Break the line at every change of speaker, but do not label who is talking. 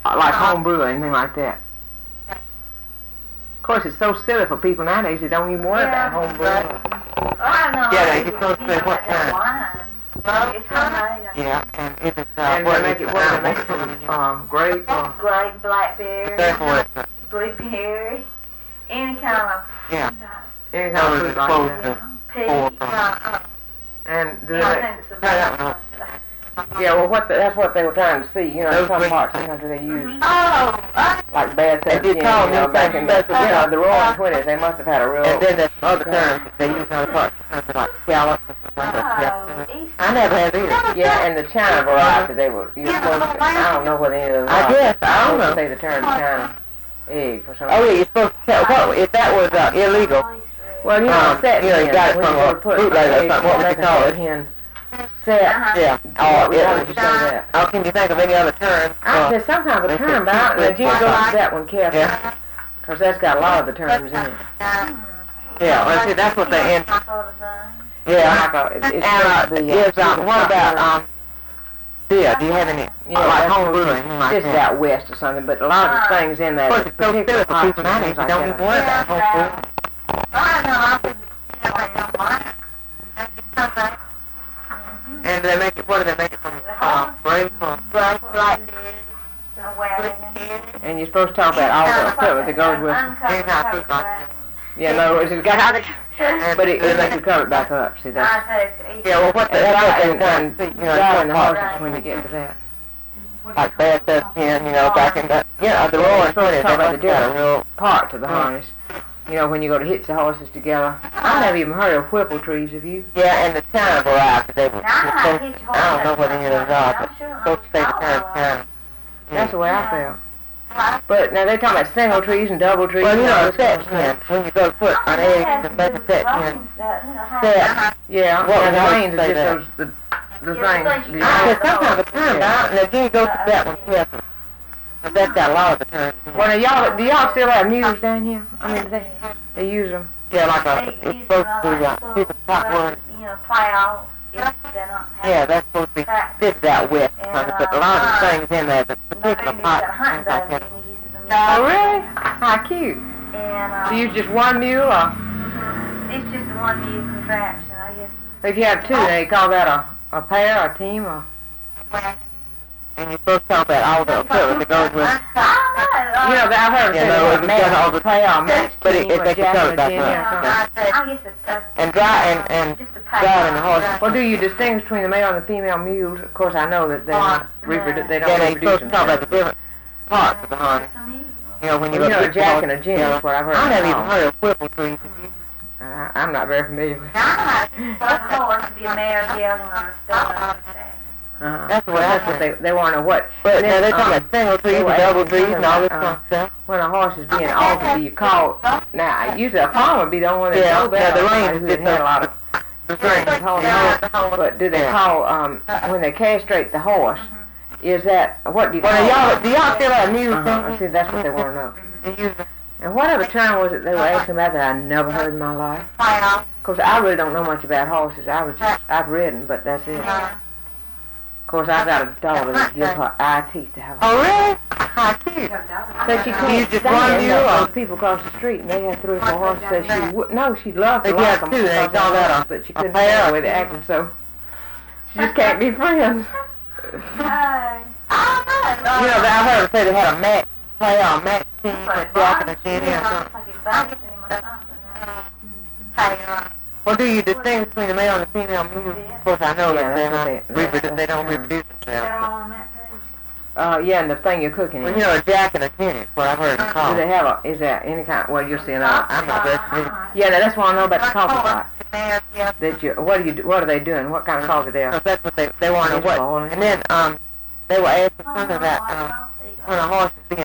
like homebrew or anything like that. Of course, it's so silly for people nowadays. They don't even worry about homebrew.
I know.
Yeah, you're supposed to say what kind.
It's homemade.
Yeah, and if it's
And they make it from grape or
Grape, blackberry,
therefore it's
blueberry, any kind of
yeah.
any kind of fruit like that.
peach.
And do
I
they?
think it's the best.
Yeah, well, that's what they were trying to see. You know, in some parts of the country they use like bad
They did
you
call
know,
me
back in the roaring 20s. They must have had a real.
And then there's other terms that they use on the parts of the country, like scallops or something like that. I never have either.
Yeah, and the China variety, they were. You're supposed to. I don't know what any of those.
I guess, I don't know.
Say the term China egg for some.
Oh yeah, you're supposed to tell what if that was illegal.
Well, you know, set.
You know, you got it from a bootleg or something. What would they call it?
Hen. Set.
Yeah.
Oh,
yeah.
how would you say that?
Oh, can you think of any other terms?
There's some kind of a term about it. You go to that one carefully.
Yeah.
Because that's got a lot of the terms in it.
Yeah. Well, see, that's what they in.
Yeah.
Yeah. And what about beer? Do you have any like homebrew or anything like
This is
that?
out west or something, but a lot of the things in there.
Of course, it's so silly for people nowadays. You don't even worry about homebrew. And they make it. What do they make it from? Grape or
And you're supposed to talk about all the equipment that goes with it. Yeah, in other words, it's got but it makes you cover it back up. See that?
yeah. Well, what the
And driving the horses when you get to that.
like Bad says, you know, back in the the roaring
Supposed to
20s,
talk
they
about the
must have had a
different
real
part to the harness. You know, when you go to hitch the horses together. I never even heard of whipple trees, have you?
yeah, and the China variety. They were. I don't know what any of those are, but supposed to say the term China.
That's the way I felt. But now they're talking about single trees and double trees.
Well, you know, a
and
set hen, when you go to put an egg to make a set hen, set.
Yeah,
What
and the
would you
lanes are
say
just
that?
those, the
Yeah,
things.
the
There's some kind of a term about it, and again, go to that one carefully. But that's got a lot of the terms.
Well, now do y'all still have mules down here? I mean, they use them.
Yeah, like it's supposed to be piece of pot wood.
Plow.
Yeah, that's supposed to be fitted out west. But a lot of the things in there, the particular pot, things like that.
Oh, really? How cute. Do you use just one mule, or
It's just a one mule contraption, I guess.
if you have two, they call that a pair, a team, or?
And you're supposed to talk about all the equipment that goes with.
You know, I've heard
Yeah,
say
no,
they
it's
match
got all the-
pair, or match
but
team,
if
or
they can
Jack
cover
and
that
Jenny or
much,
something.
I guess it's
And driving the horse.
Well, do you distinguish between the male and the female mules? Of course, I know that they don't
Yeah,
reproduce
they're supposed to talk about the different parts of the harness. You know, when you
You
go
know,
to
a Jack and a Jenny is what I've heard.
I never even
called.
heard of whipple trees.
I'm not very familiar with it.
horse to be a mare yelling on the stone.
That's the way I
That's what
think.
they want to know what.
But
then,
now they're talking about single trees and double trees and all this kind of stuff.
When a horse is being altered, do you call? Now, usually a farmer would be the one that knows that.
the
or
range
somebody
is
who's had a lot of
the
experience
range.
holding the horse. But do they call when they castrate the horse? Is that what do you call?
Well, do y'all still have music?
See, that's what they want to know.
They use the
And what other term was it they were asking about that I never heard in my life? Of course, I really don't know much about horses. I've ridden, but that's it. Of course, I've got a daughter that gives her eye teeth to have.
Oh, really? How cute.
So she can't
just
stand
one mule, or-
those people across the street, and they had 3 or 4 horses. Said she would. No, she'd love to
They
like
have
them,
two, they
because
call
they
that
love
a-
but she
a
couldn't
pair.
stand the way they acting. So she just can't be friends.
You know, I've heard them say they had a match play or a match team with Jack and a Jenny or something. Well, do you distinguish between the male and the female mules? Of course, I know
Yeah,
that
that's what
they don't reproduce themselves.
Yeah, and the thing you're cooking
Well,
in.
you know, a Jack and a Jenny is what I've heard them
Do
called.
they have is that any kind? Well, you're seeing
I'm not very familiar.
Yeah, now that's what I know about the coffee pot. That what are they doing? What kind of coffee they are?
Because that's what they want to know what. And then they were asking something about when a horse is being